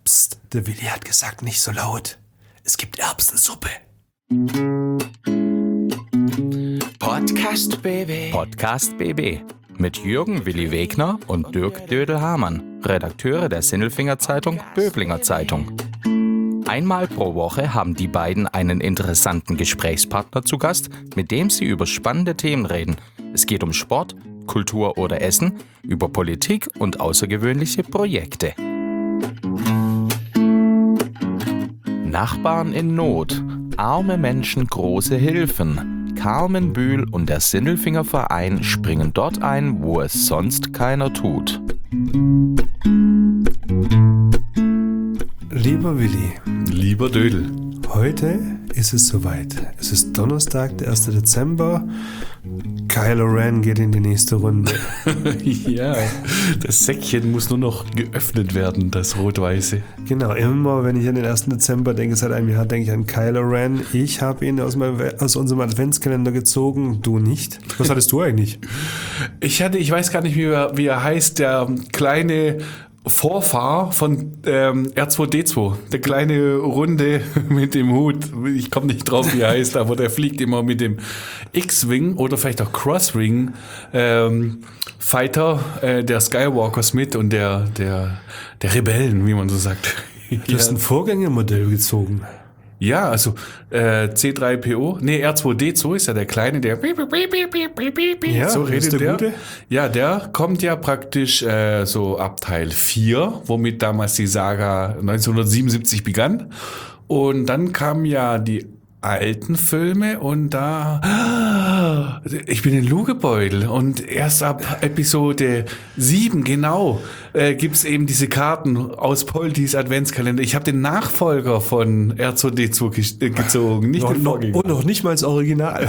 Psst, der Willi hat gesagt, nicht so laut. Es gibt Erbsensuppe. Podcast BB. Podcast BB. Mit Jürgen Willi Wegner und Dirk Dödel-Hamann, Redakteure der Sinnelfinger Zeitung Böblinger Zeitung. Einmal pro Woche haben die beiden einen interessanten Gesprächspartner zu Gast, mit dem sie über spannende Themen reden. Es geht um Sport, Kultur oder Essen, über Politik und außergewöhnliche Projekte. Nachbarn in Not, arme Menschen, große Hilfen. Carmen Bühl und der Sinnelfinger Verein springen dort ein, wo es sonst keiner tut. Lieber Willi, lieber Dödel, heute ist es soweit. Es ist Donnerstag, der 1. Dezember. Kylo Ren geht in die nächste Runde. ja, das Säckchen muss nur noch geöffnet werden, das Rot-Weiße. Genau, immer wenn ich an den 1. Dezember denke, seit einem Jahr denke ich an Kylo Ren. Ich habe ihn aus unserem Adventskalender gezogen, du nicht. Was hattest du eigentlich? Ich weiß gar nicht, wie er heißt, der kleine Vorfahr von R2D2, der kleine Runde mit dem Hut. Ich komme nicht drauf, wie er heißt, aber der fliegt immer mit dem X-Wing oder vielleicht auch Cross-Wing Fighter der Skywalkers mit und der Rebellen, wie man so sagt. Du hast ein Vorgängermodell gezogen. Ja, also C3PO, R2D2 ist ja der Kleine, der ja, so redet ist der Gute? Ja, der kommt ja praktisch so ab Teil 4, womit damals die Saga 1977 begann. Und dann kamen ja die alten Filme und da ich bin in Lugebeutel und erst ab Episode 7 genau gibt's eben diese Karten aus Poltis Adventskalender. Ich habe den Nachfolger von R2D2 gezogen, nicht den Vorgänger. Und noch nicht mal das Original.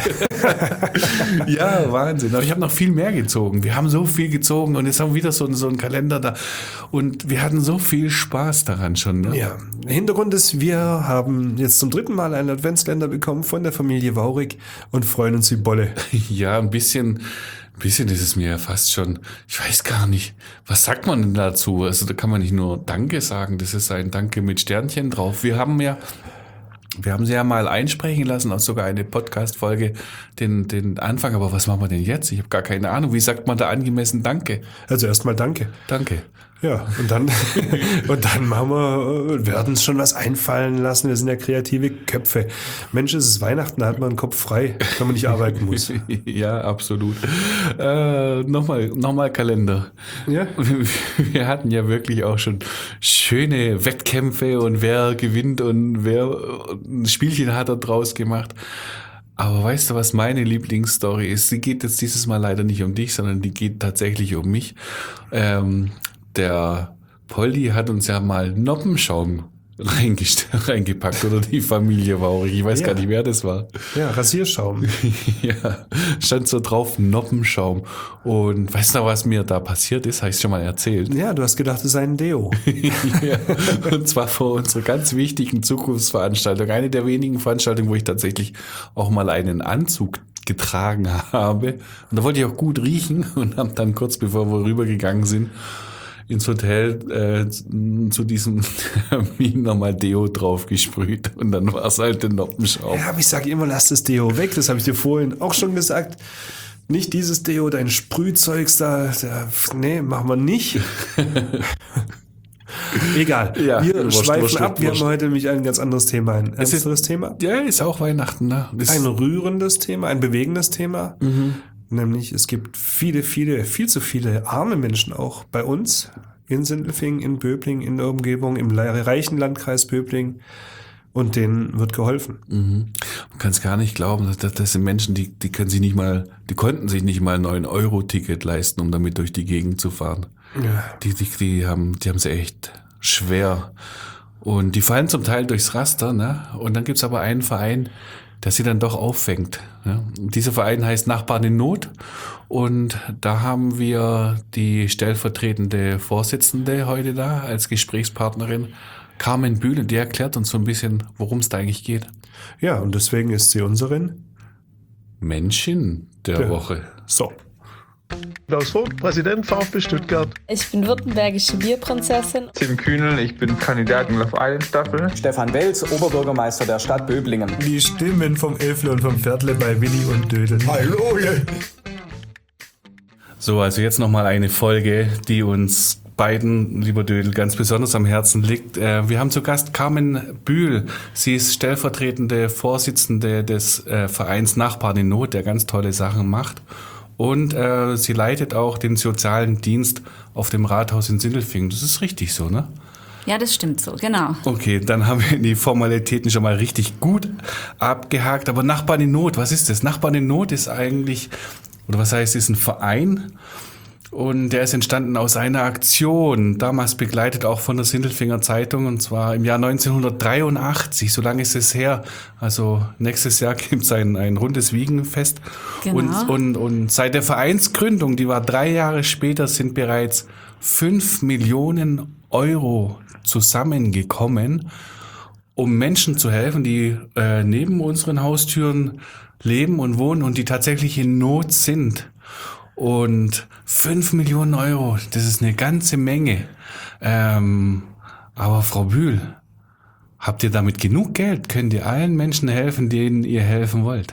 Ja, Wahnsinn. Aber ich habe noch viel mehr gezogen. Wir haben so viel gezogen und jetzt haben wir wieder so einen Kalender da und wir hatten so viel Spaß daran schon. Ne? Ja, der Hintergrund ist, wir haben jetzt zum 3. Mal einen Adventskalender bekommen von der Familie Waurig und freuen uns wie Bolle. Ja, ein bisschen ist es mir ja fast schon, ich weiß gar nicht, was sagt man denn dazu? Also da kann man nicht nur Danke sagen, das ist ein Danke mit Sternchen drauf. Wir haben sie ja mal einsprechen lassen, auch sogar eine Podcast-Folge, den Anfang, aber was machen wir denn jetzt? Ich habe gar keine Ahnung. Wie sagt man da angemessen Danke? Also erstmal Danke. Danke. Ja, und dann werden uns schon was einfallen lassen. Wir sind ja kreative Köpfe. Mensch, es ist Weihnachten, da hat man den Kopf frei, wenn man nicht arbeiten muss. Ja, absolut. Nochmal Kalender. Ja. Wir hatten ja wirklich auch schon schöne Wettkämpfe und wer gewinnt und wer ein Spielchen hat er draus gemacht. Aber weißt du, was meine Lieblingsstory ist? Sie geht jetzt dieses Mal leider nicht um dich, sondern die geht tatsächlich um mich. Der Poldi hat uns ja mal Noppenschaum reingepackt oder die Familie Waurig. Ich weiß gar nicht, wer das war. Ja, Rasierschaum. Ja, stand so drauf, Noppenschaum. Und weißt du, was mir da passiert ist? Habe ich schon mal erzählt. Ja, du hast gedacht, es sei ein Deo. Ja, und zwar vor unserer ganz wichtigen Zukunftsveranstaltung. Eine der wenigen Veranstaltungen, wo ich tatsächlich auch mal einen Anzug getragen habe. Und da wollte ich auch gut riechen und habe dann kurz bevor wir rübergegangen sind, ins Hotel zu diesem Termin nochmal Deo drauf gesprüht und dann war es halt der Noppenschaum. Ja, aber ich sage immer, lass das Deo weg. Das habe ich dir vorhin auch schon gesagt. Nicht dieses Deo, dein Sprühzeugs da. Nee, machen wir nicht. Egal. Ja, wir schweifen wurscht. ab. Wir haben heute nämlich ein ganz anderes Thema. Ein ernsteres Thema. Ja, ist auch Weihnachten. Ne? Ein rührendes Thema, ein bewegendes Thema. Mhm. Nämlich, es gibt viel zu viele arme Menschen auch bei uns in Sindelfingen, in Böbling, in der Umgebung, im reichen Landkreis Böbling. Und denen wird geholfen. Mhm. Man kann es gar nicht glauben, das sind Menschen, die können sich nicht mal, die konnten sich nicht mal ein 9-Euro-Ticket leisten, um damit durch die Gegend zu fahren. Ja. Die haben es echt schwer. Und die fallen zum Teil durchs Raster, ne? Und dann gibt's aber einen Verein, der sie dann doch auffängt. Ja. Dieser Verein heißt Nachbarn in Not und da haben wir die stellvertretende Vorsitzende heute da als Gesprächspartnerin, Carmen Bühl, die erklärt uns so ein bisschen, worum es da eigentlich geht. Ja, und deswegen ist sie unsere Menschen der Woche. So. Klaus Vogt, Präsident VfB Stuttgart. Ich bin württembergische Bierprinzessin. Tim Kühnel, ich bin Kandidat in Love Island Staffel. Stefan Welz, Oberbürgermeister der Stadt Böblingen. Die Stimmen vom Elfle und vom Viertle bei Willi und Dödel. Hallo! So, also jetzt nochmal eine Folge, die uns beiden, lieber Dödel, ganz besonders am Herzen liegt. Wir haben zu Gast Carmen Bühl. Sie ist stellvertretende Vorsitzende des Vereins Nachbarn in Not, der ganz tolle Sachen macht. Und sie leitet auch den sozialen Dienst auf dem Rathaus in Sindelfingen. Das ist richtig so, ne? Ja, das stimmt so, genau. Okay, dann haben wir die Formalitäten schon mal richtig gut abgehakt. Aber Nachbarn in Not, was ist das? Nachbarn in Not ist eigentlich, oder was heißt, ist ein Verein. Und der ist entstanden aus einer Aktion, damals begleitet auch von der Sindelfinger Zeitung, und zwar im Jahr 1983, so lange ist es her. Also nächstes Jahr gibt es ein rundes Wiegenfest. Genau. Und seit der Vereinsgründung, die war 3 Jahre später, sind bereits 5 Millionen Euro zusammengekommen, um Menschen zu helfen, die neben unseren Haustüren leben und wohnen und die tatsächlich in Not sind. Und 5 Millionen Euro, das ist eine ganze Menge. Aber Frau Bühl, habt ihr damit genug Geld? Könnt ihr allen Menschen helfen, denen ihr helfen wollt?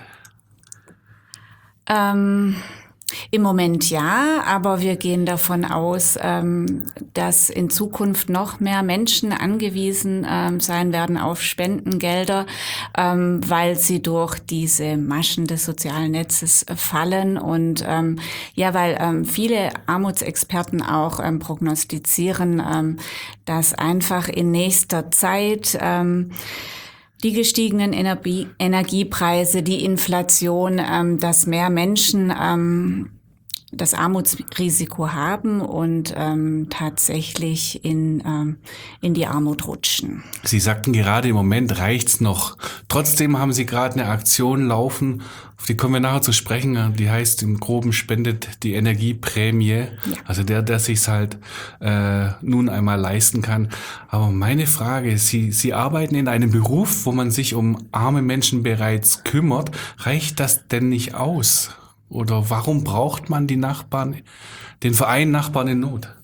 Im Moment ja, aber wir gehen davon aus, dass in Zukunft noch mehr Menschen angewiesen sein werden auf Spendengelder, weil sie durch diese Maschen des sozialen Netzes fallen und weil viele Armutsexperten auch prognostizieren, dass einfach in nächster Zeit die gestiegenen Energiepreise, die Inflation, dass mehr Menschen das Armutsrisiko haben und tatsächlich in die Armut rutschen. Sie sagten gerade, im Moment reicht's noch. Trotzdem haben Sie gerade eine Aktion laufen, auf die kommen wir nachher zu sprechen. Die heißt im Groben spendet die Energieprämie. Ja. Also der sich's halt nun einmal leisten kann. Aber meine Frage, Sie arbeiten in einem Beruf, wo man sich um arme Menschen bereits kümmert. Reicht das denn nicht aus? Oder warum braucht man den Verein Nachbarn in Not?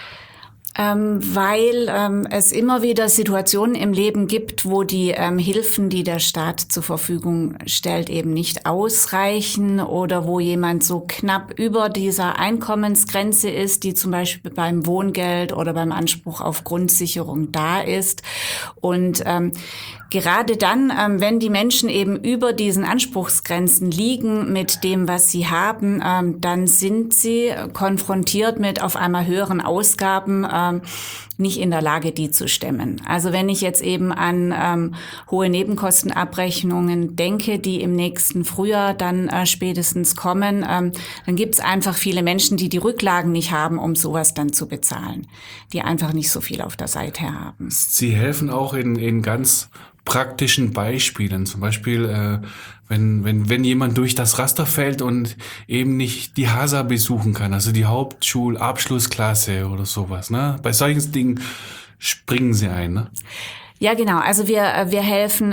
Weil es immer wieder Situationen im Leben gibt, wo die Hilfen, die der Staat zur Verfügung stellt, eben nicht ausreichen oder wo jemand so knapp über dieser Einkommensgrenze ist, die zum Beispiel beim Wohngeld oder beim Anspruch auf Grundsicherung da ist. Und gerade dann, wenn die Menschen eben über diesen Anspruchsgrenzen liegen mit dem, was sie haben, dann sind sie konfrontiert mit auf einmal höheren Ausgaben, nicht in der Lage, die zu stemmen. Also wenn ich jetzt eben an hohe Nebenkostenabrechnungen denke, die im nächsten Frühjahr dann spätestens kommen, dann gibt es einfach viele Menschen, die Rücklagen nicht haben, um sowas dann zu bezahlen, die einfach nicht so viel auf der Seite haben. Sie helfen auch in ganz praktischen Beispielen. Zum Beispiel, wenn jemand durch das Raster fällt und eben nicht die HASA besuchen kann, also die Hauptschulabschlussklasse oder sowas, ne? Bei solchen Dingen springen Sie ein, ne? Ja, genau. Also wir helfen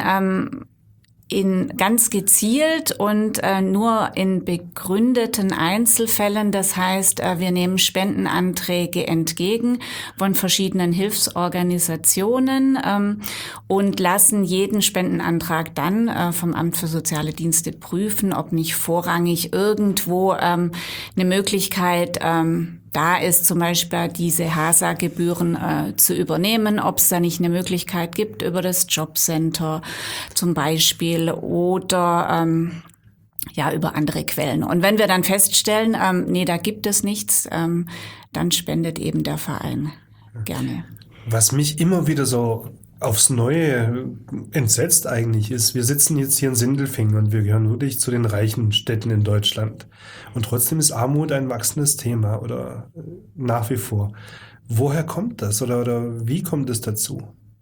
ganz gezielt und nur in begründeten Einzelfällen. Das heißt, wir nehmen Spendenanträge entgegen von verschiedenen Hilfsorganisationen und lassen jeden Spendenantrag dann vom Amt für Soziale Dienste prüfen, ob nicht vorrangig irgendwo eine Möglichkeit da ist, zum Beispiel diese HASA-Gebühren zu übernehmen, ob es da nicht eine Möglichkeit gibt über das Jobcenter zum Beispiel oder über andere Quellen. Und wenn wir dann feststellen, nee, da gibt es nichts, dann spendet eben der Verein gerne. Was mich immer wieder so aufs Neue entsetzt eigentlich ist, wir sitzen jetzt hier in Sindelfingen und wir gehören wirklich zu den reichen Städten in Deutschland. Und trotzdem ist Armut ein wachsendes Thema oder nach wie vor. Woher kommt das oder wie kommt es dazu?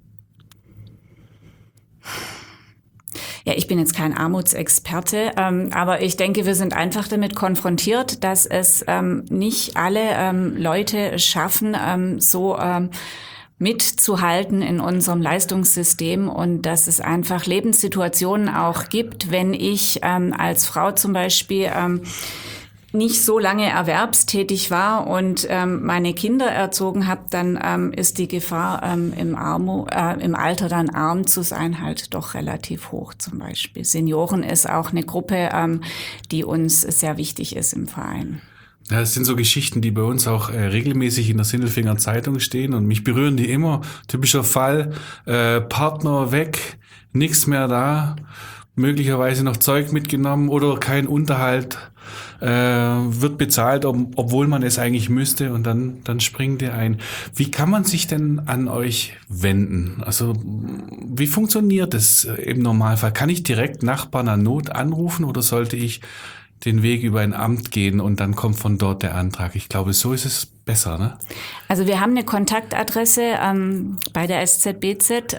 Ja, ich bin jetzt kein Armutsexperte, aber ich denke, wir sind einfach damit konfrontiert, dass es nicht alle Leute schaffen, mitzuhalten in unserem Leistungssystem und dass es einfach Lebenssituationen auch gibt, wenn ich als Frau zum Beispiel nicht so lange erwerbstätig war und meine Kinder erzogen habe, dann ist die Gefahr, im Alter dann arm zu sein, halt doch relativ hoch zum Beispiel. Senioren ist auch eine Gruppe, die uns sehr wichtig ist im Verein. Ja, das sind so Geschichten, die bei uns auch regelmäßig in der Sindelfinger Zeitung stehen und mich berühren die immer. Typischer Fall, Partner weg, nichts mehr da, möglicherweise noch Zeug mitgenommen oder kein Unterhalt wird bezahlt, obwohl man es eigentlich müsste, und dann springt ihr ein. Wie kann man sich denn an euch wenden? Also wie funktioniert das im Normalfall? Kann ich direkt Nachbarn an Not anrufen oder sollte ich den Weg über ein Amt gehen und dann kommt von dort der Antrag? Ich glaube, so ist es besser, ne? Also wir haben eine Kontaktadresse bei der SZBZ.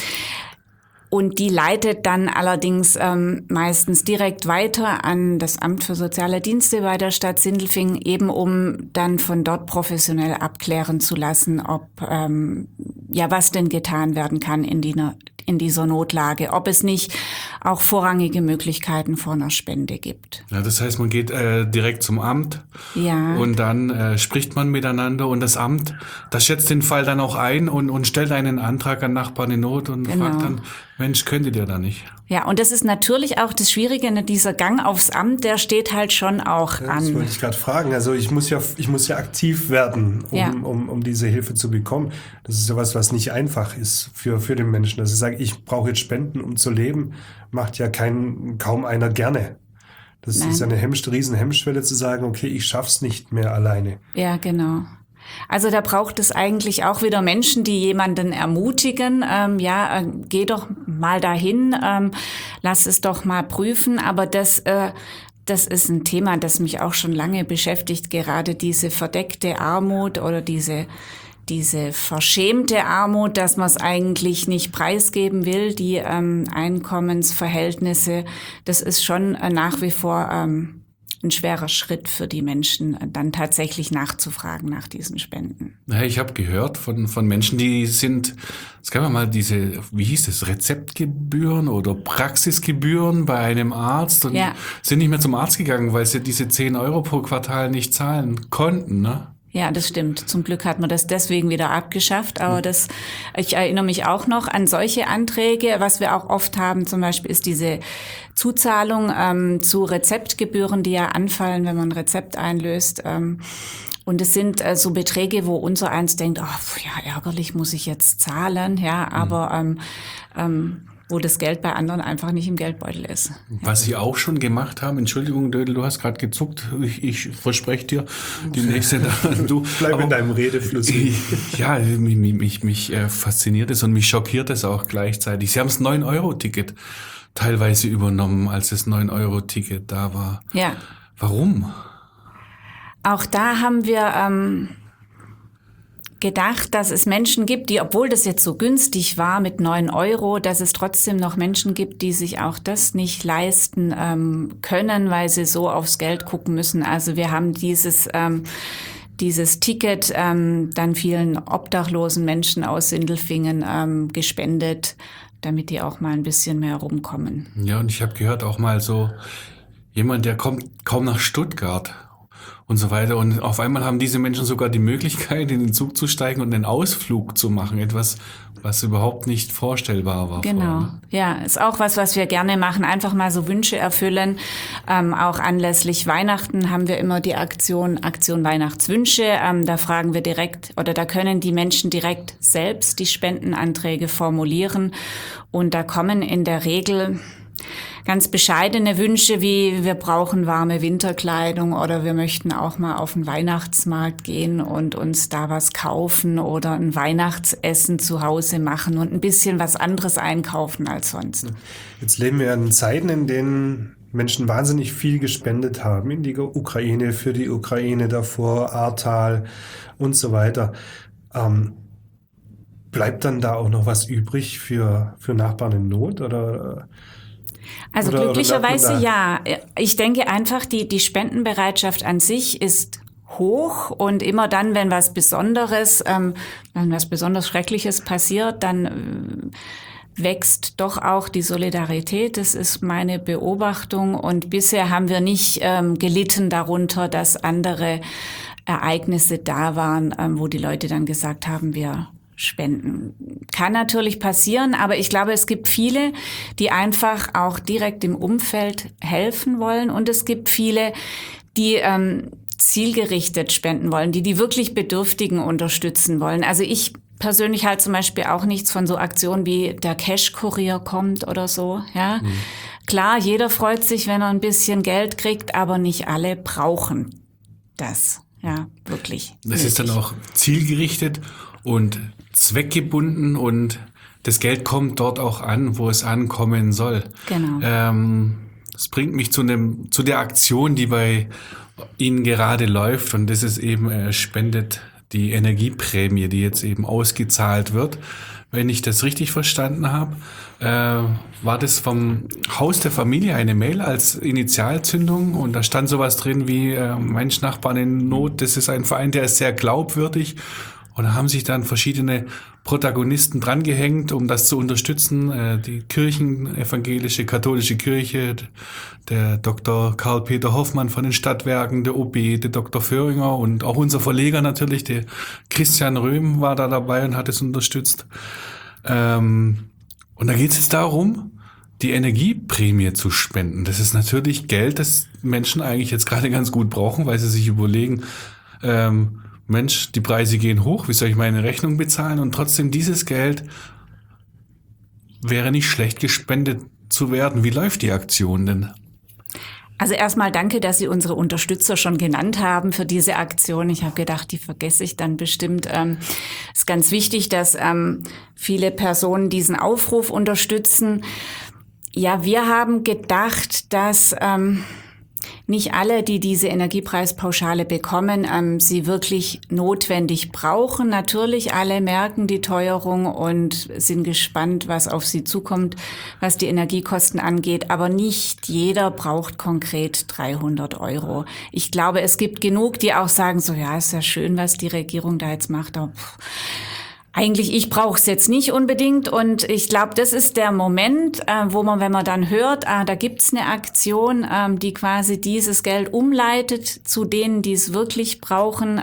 Und die leitet dann allerdings meistens direkt weiter an das Amt für Soziale Dienste bei der Stadt Sindelfingen, eben um dann von dort professionell abklären zu lassen, ob was denn getan werden kann in dieser Notlage, ob es nicht auch vorrangige Möglichkeiten vor einer Spende gibt. Ja, das heißt, man geht direkt zum Amt, ja, und dann spricht man miteinander und das Amt, das schätzt den Fall dann auch ein und stellt einen Antrag an Nachbarn in Not und fragt dann, Mensch, könntet ihr da nicht? Ja, und das ist natürlich auch das Schwierige, dieser Gang aufs Amt, der steht halt schon auch an. Das wollte ich gerade fragen. Also ich muss ja aktiv werden, um diese Hilfe zu bekommen. Das ist ja was nicht einfach ist für den Menschen. Also ich sage, ich brauche jetzt Spenden, um zu leben, macht ja kaum einer gerne. Das ist ja eine riesen Hemmschwelle zu sagen, okay, ich schaff's nicht mehr alleine. Ja, genau. Also da braucht es eigentlich auch wieder Menschen, die jemanden ermutigen, geh doch mal dahin, lass es doch mal prüfen. Aber das ist ein Thema, das mich auch schon lange beschäftigt, gerade diese verdeckte Armut oder diese verschämte Armut, dass man es eigentlich nicht preisgeben will, die Einkommensverhältnisse, das ist schon nach wie vor ein schwerer Schritt für die Menschen, dann tatsächlich nachzufragen nach diesen Spenden. Ja, ich habe gehört von Menschen, die sind, jetzt kann man mal wie hieß es, Rezeptgebühren oder Praxisgebühren bei einem Arzt und sind nicht mehr zum Arzt gegangen, weil sie diese 10 Euro pro Quartal nicht zahlen konnten, ne? Ja, das stimmt. Zum Glück hat man das deswegen wieder abgeschafft. Aber ich erinnere mich auch noch an solche Anträge. Was wir auch oft haben zum Beispiel ist diese Zuzahlung zu Rezeptgebühren, die ja anfallen, wenn man ein Rezept einlöst. Und es sind so Beträge, wo unser eins denkt, ärgerlich, muss ich jetzt zahlen. Ja, aber wo das Geld bei anderen einfach nicht im Geldbeutel ist. Was Sie auch schon gemacht haben, Entschuldigung, Dödel, du hast gerade gezuckt, ich verspreche dir, die nächste, du. Bleib in deinem Redefluss. Ja, mich fasziniert es und mich schockiert es auch gleichzeitig. Sie haben das 9-Euro-Ticket teilweise übernommen, als das 9-Euro-Ticket da war. Ja. Warum? Auch da haben wir gedacht, dass es Menschen gibt, die, obwohl das jetzt so günstig war mit 9 Euro, dass es trotzdem noch Menschen gibt, die sich auch das nicht leisten können, weil sie so aufs Geld gucken müssen. Also wir haben dieses Ticket dann vielen obdachlosen Menschen aus Sindelfingen gespendet, damit die auch mal ein bisschen mehr rumkommen. Ja, und ich habe gehört auch mal so, jemand, der kommt kaum nach Stuttgart und so weiter. Und auf einmal haben diese Menschen sogar die Möglichkeit, in den Zug zu steigen und einen Ausflug zu machen. Etwas, was überhaupt nicht vorstellbar war. Genau. Vorher, ne? Ja, ist auch was wir gerne machen. Einfach mal so Wünsche erfüllen. Auch anlässlich Weihnachten haben wir immer die Aktion Weihnachtswünsche. Da fragen wir direkt, oder da können die Menschen direkt selbst die Spendenanträge formulieren. Und da kommen in der Regel ganz bescheidene Wünsche wie wir brauchen warme Winterkleidung oder wir möchten auch mal auf den Weihnachtsmarkt gehen und uns da was kaufen oder ein Weihnachtsessen zu Hause machen und ein bisschen was anderes einkaufen als sonst. Jetzt leben wir in Zeiten, in denen Menschen wahnsinnig viel gespendet haben in die Ukraine, für die Ukraine davor, Ahrtal und so weiter. Bleibt dann da auch noch was übrig für Nachbarn in Not oder? Also glücklicherweise ja. Ich denke einfach, die Spendenbereitschaft an sich ist hoch und immer dann, wenn was besonders Schreckliches passiert, dann wächst doch auch die Solidarität. Das ist meine Beobachtung. Und bisher haben wir nicht gelitten darunter, dass andere Ereignisse da waren, wo die Leute dann gesagt haben, wir spenden. Kann natürlich passieren, aber ich glaube, es gibt viele, die einfach auch direkt im Umfeld helfen wollen. Und es gibt viele, die zielgerichtet spenden wollen, die wirklich Bedürftigen unterstützen wollen. Also ich persönlich halte zum Beispiel auch nichts von so Aktionen wie der Cash-Kurier kommt oder so. Ja, klar, jeder freut sich, wenn er ein bisschen Geld kriegt, aber nicht alle brauchen das. Ja, wirklich. Das ist dann auch zielgerichtet und zweckgebunden und das Geld kommt dort auch an, wo es ankommen soll. Genau. Das bringt mich zu der Aktion, die bei Ihnen gerade läuft, und das ist eben spendet die Energieprämie, die jetzt eben ausgezahlt wird. Wenn ich das richtig verstanden habe, war das vom Haus der Familie eine Mail als Initialzündung und da stand sowas drin wie Mensch, Nachbarn in Not, das ist ein Verein, der ist sehr glaubwürdig. Und da haben sich dann verschiedene Protagonisten drangehängt, um das zu unterstützen. Die Kirchen, evangelische, katholische Kirche, der Dr. Karl-Peter Hoffmann von den Stadtwerken, der OB, der Dr. Föhringer und auch unser Verleger natürlich, der Christian Röhm war da dabei und hat es unterstützt. Und da geht es jetzt darum, die Energieprämie zu spenden. Das ist natürlich Geld, das Menschen eigentlich jetzt gerade ganz gut brauchen, weil sie sich überlegen, Mensch, die Preise gehen hoch, wie soll ich meine Rechnung bezahlen? Und trotzdem dieses Geld wäre nicht schlecht gespendet zu werden. Wie läuft die Aktion denn? Also erstmal danke, dass Sie unsere Unterstützer schon genannt haben für diese Aktion. Ich habe gedacht, die vergesse ich dann bestimmt. Ist ganz wichtig, dass viele Personen diesen Aufruf unterstützen. Ja, wir haben gedacht, dass nicht alle, die diese Energiepreispauschale bekommen, sie wirklich notwendig brauchen. Natürlich, alle merken die Teuerung und sind gespannt, was auf sie zukommt, was die Energiekosten angeht. Aber nicht jeder braucht konkret 300 €. Ich glaube, es gibt genug, die auch sagen, so ja, ist ja schön, was die Regierung da jetzt macht, aber eigentlich, ich brauche es jetzt nicht unbedingt, und ich glaube, das ist der Moment, wo man, wenn man dann hört, da gibt's eine Aktion, die quasi dieses Geld umleitet zu denen, die es wirklich brauchen.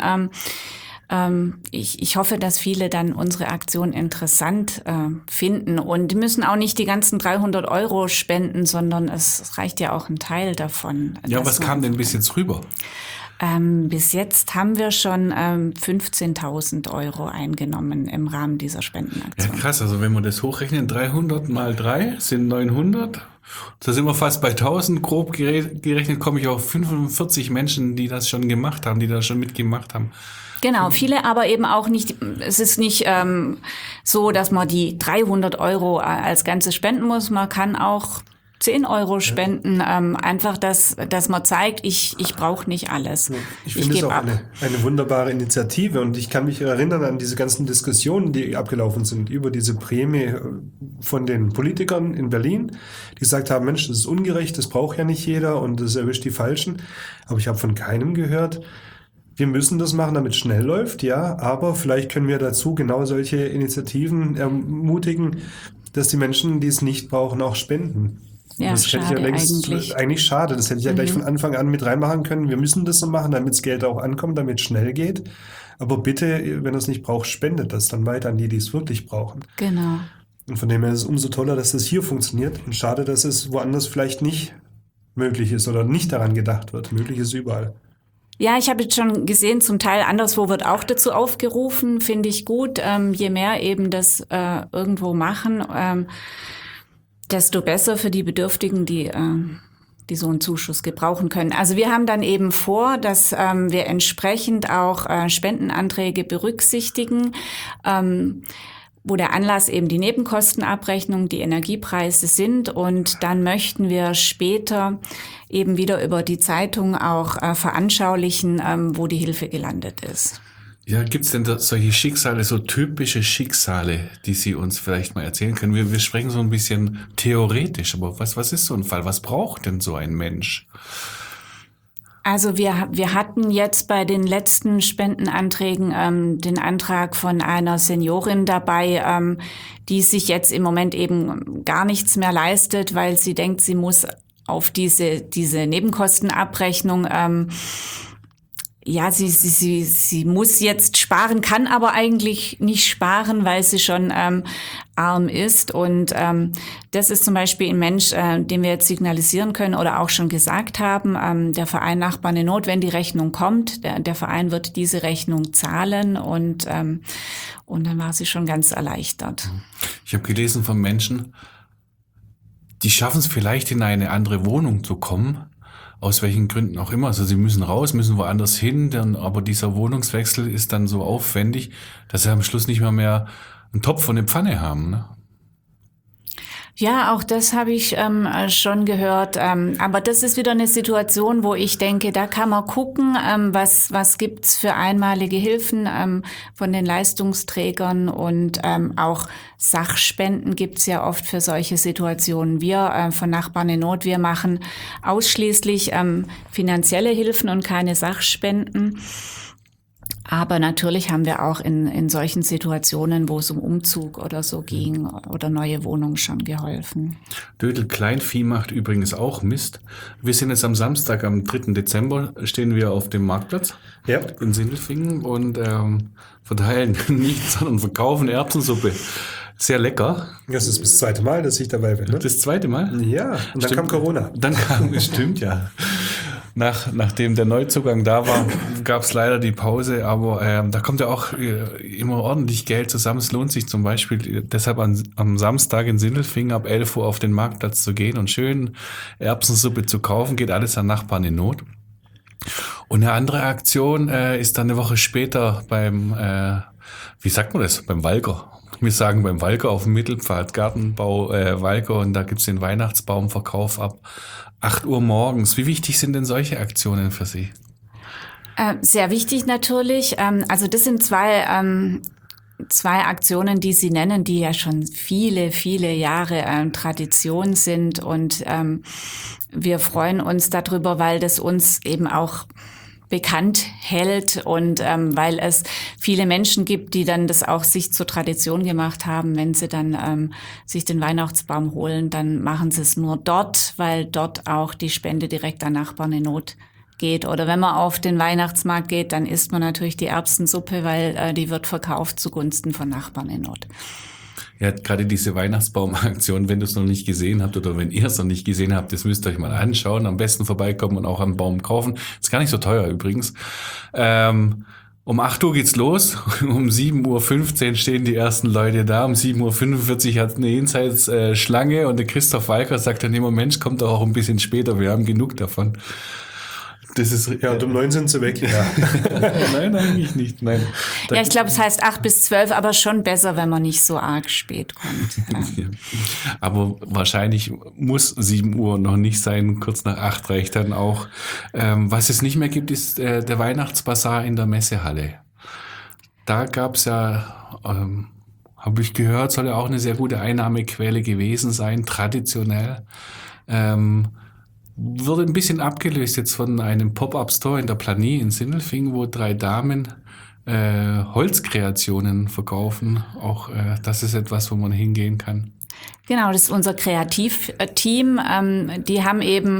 Ich hoffe, dass viele dann unsere Aktion interessant finden, und die müssen auch nicht die ganzen 300 € spenden, sondern es reicht ja auch ein Teil davon. Ja, was kam denn bis jetzt rüber? Bis jetzt haben wir schon 15.000 € eingenommen im Rahmen dieser Spendenaktion. Ja, krass. Also wenn wir das hochrechnen, 300 mal 3 sind 900. Da sind wir fast bei 1000. Grob gerechnet komme ich auf 45 Menschen, die das schon gemacht haben, die da schon mitgemacht haben. Genau, viele aber eben auch nicht. Es ist nicht so, dass man die 300 € als Ganzes spenden muss. Man kann auch 10 € spenden, einfach, dass man zeigt, ich brauche nicht alles. Ich finde es auch eine wunderbare Initiative, und ich kann mich erinnern an diese ganzen Diskussionen, die abgelaufen sind über diese Prämie von den Politikern in Berlin, die gesagt haben, Mensch, das ist ungerecht, das braucht ja nicht jeder und das erwischt die Falschen. Aber ich habe von keinem gehört, wir müssen das machen, damit es schnell läuft, ja, aber vielleicht können wir dazu genau solche Initiativen ermutigen, dass die Menschen, die es nicht brauchen, auch spenden. Ja, das hätte ich ja eigentlich schade. Das hätte ich ja gleich von Anfang an mit reinmachen können. Wir müssen das so machen, damit das Geld auch ankommt, damit es schnell geht. Aber bitte, wenn ihr es nicht braucht, spendet das dann weiter an die, die es wirklich brauchen. Genau. Und von dem her ist es umso toller, dass das hier funktioniert. Und schade, dass es woanders vielleicht nicht möglich ist oder nicht daran gedacht wird. Möglich ist überall. Ja, ich habe jetzt schon gesehen, zum Teil anderswo wird auch dazu aufgerufen, finde ich gut. Je mehr eben das irgendwo machen, desto besser für die Bedürftigen, die so einen Zuschuss gebrauchen können. Also wir haben dann eben vor, dass wir entsprechend auch Spendenanträge berücksichtigen, wo der Anlass eben die Nebenkostenabrechnung, die Energiepreise sind, und dann möchten wir später eben wieder über die Zeitung auch veranschaulichen, wo die Hilfe gelandet ist. Ja, gibt's denn da solche Schicksale, so typische Schicksale, die Sie uns vielleicht mal erzählen können? Wir sprechen so ein bisschen theoretisch, aber was ist so ein Fall? Was braucht denn so ein Mensch? Also wir hatten jetzt bei den letzten Spendenanträgen den Antrag von einer Seniorin dabei, die sich jetzt im Moment eben gar nichts mehr leistet, weil sie denkt, sie muss auf diese Nebenkostenabrechnung sie muss jetzt sparen, kann aber eigentlich nicht sparen, weil sie schon arm ist. Und das ist zum Beispiel ein Mensch, den wir jetzt signalisieren können oder auch schon gesagt haben, der Verein Nachbarn in Not, wenn die Rechnung kommt, der Verein wird diese Rechnung zahlen und dann war sie schon ganz erleichtert. Ich habe gelesen von Menschen, die schaffen es vielleicht in eine andere Wohnung zu kommen, aus welchen Gründen auch immer. Also sie müssen raus, müssen woanders hin, aber dieser Wohnungswechsel ist dann so aufwendig, dass sie am Schluss nicht mehr einen Topf und eine Pfanne haben. Ne? Ja, auch das habe ich schon gehört. Aber das ist wieder eine Situation, wo ich denke, da kann man gucken, was gibt's für einmalige Hilfen von den Leistungsträgern und auch Sachspenden gibt's ja oft für solche Situationen. Wir von Nachbarn in Not, wir machen ausschließlich finanzielle Hilfen und keine Sachspenden. Aber natürlich haben wir auch in solchen Situationen, wo es um Umzug oder so ging oder neue Wohnungen schon geholfen. Dödel Kleinvieh macht übrigens auch Mist. Wir sind jetzt am Samstag, am 3. Dezember, stehen wir auf dem Marktplatz in Sindelfingen und verteilen nichts, sondern verkaufen Erbsensuppe. Sehr lecker. Das ist das zweite Mal, dass ich dabei bin. Ne? Das zweite Mal? Ja, und dann kam Corona. Stimmt, ja. Nachdem der Neuzugang da war, gab es leider die Pause, aber da kommt ja auch immer ordentlich Geld zusammen. Es lohnt sich zum Beispiel deshalb am Samstag in Sindelfingen ab 11 Uhr auf den Marktplatz zu gehen und schön Erbsensuppe zu kaufen. Geht alles an Nachbarn in Not. Und eine andere Aktion ist dann eine Woche später beim, wie sagt man das, beim Walker. Wir sagen beim Walker auf dem Mittelpfad, Gartenbau Walker, und da gibt's den Weihnachtsbaumverkauf ab 8 Uhr morgens. Wie wichtig sind denn solche Aktionen für Sie? Sehr wichtig natürlich. Also das sind zwei Aktionen, die Sie nennen, die ja schon viele, viele Jahre Tradition sind. Und wir freuen uns darüber, weil das uns eben auch bekannt hält und weil es viele Menschen gibt, die dann das auch sich zur Tradition gemacht haben. Wenn sie dann sich den Weihnachtsbaum holen, dann machen sie es nur dort, weil dort auch die Spende direkt an Nachbarn in Not geht. Oder wenn man auf den Weihnachtsmarkt geht, dann isst man natürlich die Erbsensuppe, weil die wird verkauft zugunsten von Nachbarn in Not. Ja, gerade diese Weihnachtsbaumaktion, wenn du es noch nicht gesehen habt oder wenn ihr es noch nicht gesehen habt, das müsst ihr euch mal anschauen, am besten vorbeikommen und auch einen Baum kaufen. Ist gar nicht so teuer übrigens. Um 8 Uhr geht's los, um 7.15 Uhr stehen die ersten Leute da, um 7.45 Uhr hat eine Jenseits-Schlange und der Christoph Walker sagt dann immer, Mensch, kommt doch auch ein bisschen später, wir haben genug davon. Das ist, ja, und um 9 sind sie weg. Ja. Nein, eigentlich nicht. Nein. Ja, ich glaube, es heißt 8 bis 12, aber schon besser, wenn man nicht so arg spät kommt. Ja. Aber wahrscheinlich muss 7 Uhr noch nicht sein, kurz nach 8 reicht dann auch. Was es nicht mehr gibt, ist der Weihnachtsbasar in der Messehalle. Da gab's ja, habe ich gehört, soll ja auch eine sehr gute Einnahmequelle gewesen sein, traditionell. Wurde ein bisschen abgelöst jetzt von einem Pop-Up-Store in der Planie in Sindelfingen, wo 3 Damen Holzkreationen verkaufen. Auch das ist etwas, wo man hingehen kann. Genau, das ist unser Kreativteam. Die haben eben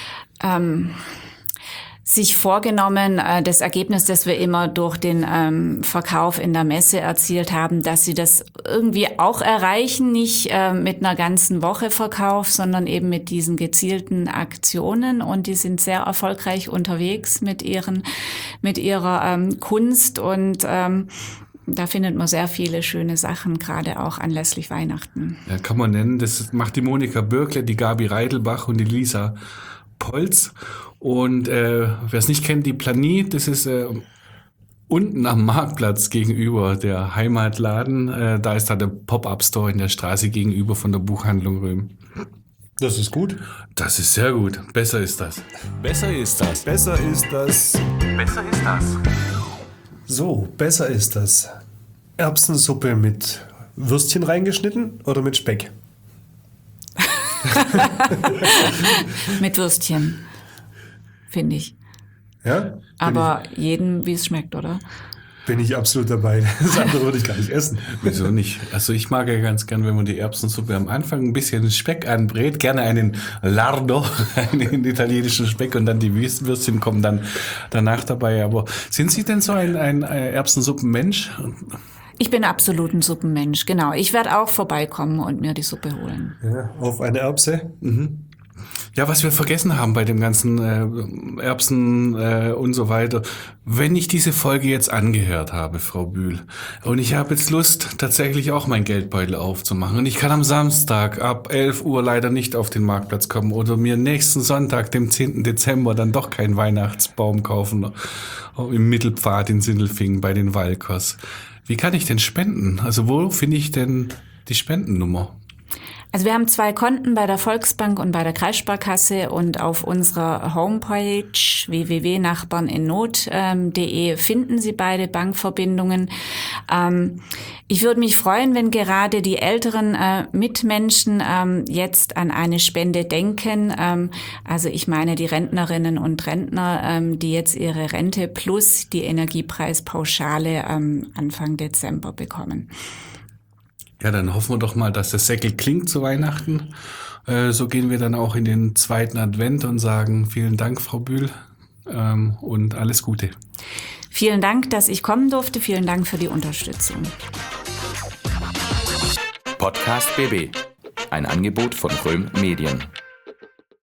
sich vorgenommen, das Ergebnis, das wir immer durch den Verkauf in der Messe erzielt haben, dass sie das irgendwie auch erreichen, nicht mit einer ganzen Woche Verkauf, sondern eben mit diesen gezielten Aktionen. Und die sind sehr erfolgreich unterwegs mit ihrer Kunst und da findet man sehr viele schöne Sachen, gerade auch anlässlich Weihnachten. Ja, kann man nennen. Das macht die Monika Bürkle, die Gabi Reidelbach und die Lisa Polz. Und wer es nicht kennt, die Planie, das ist unten am Marktplatz gegenüber der Heimatladen. Da ist da der Pop-Up-Store in der Straße gegenüber von der Buchhandlung Röhm. Das ist gut. Das ist sehr gut. Besser ist das. Besser ist das. Besser ist das. Besser ist das. So, besser ist das. Erbsensuppe mit Würstchen reingeschnitten oder mit Speck? Mit Würstchen, finde ich. Ja? Aber jedem, wie es schmeckt, oder? Bin ich absolut dabei. Das andere würde ich gar nicht essen. Wieso nicht? Also ich mag ja ganz gern, wenn man die Erbsensuppe am Anfang ein bisschen Speck anbrät, gerne einen Lardo, einen italienischen Speck und dann die Würstchen kommen dann danach dabei. Aber sind Sie denn so ein Erbsensuppenmensch? Ich bin absolut ein Suppenmensch, genau. Ich werde auch vorbeikommen und mir die Suppe holen. Ja, auf eine Erbse. Ja, was wir vergessen haben bei dem ganzen Erbsen und so weiter. Wenn ich diese Folge jetzt angehört habe, Frau Bühl, und ich habe jetzt Lust, tatsächlich auch mein Geldbeutel aufzumachen und ich kann am Samstag ab 11 Uhr leider nicht auf den Marktplatz kommen oder mir nächsten Sonntag, dem 10. Dezember, dann doch keinen Weihnachtsbaum kaufen im Mittelpfad in Sindelfingen bei den Walkers. Wie kann ich denn spenden? Also wo finde ich denn die Spendennummer? Also wir haben 2 Konten bei der Volksbank und bei der Kreissparkasse und auf unserer Homepage www.nachbarninnot.de finden Sie beide Bankverbindungen. Ich würde mich freuen, wenn gerade die älteren Mitmenschen jetzt an eine Spende denken. Also ich meine die Rentnerinnen und Rentner, die jetzt ihre Rente plus die Energiepreispauschale Anfang Dezember bekommen. Ja, dann hoffen wir doch mal, dass der Säckel klingt zu Weihnachten. So gehen wir dann auch in den 2. Advent und sagen vielen Dank, Frau Bühl, und alles Gute. Vielen Dank, dass ich kommen durfte. Vielen Dank für die Unterstützung. Podcast BB. Ein Angebot von Röhm Medien.